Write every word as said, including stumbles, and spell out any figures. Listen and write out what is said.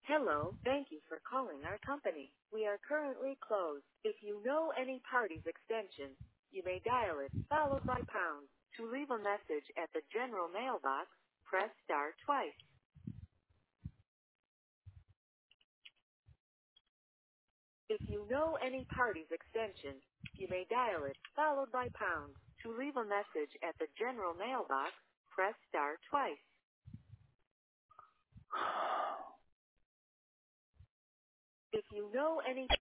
Hello, thank you for calling our company. We are currently closed. If you know any party's extension, you may dial it, followed by pound. To leave a message at the general mailbox, press star twice. If you know any party's extension, you may dial it, followed by pound. To leave a message at the general mailbox, press star twice. If you know any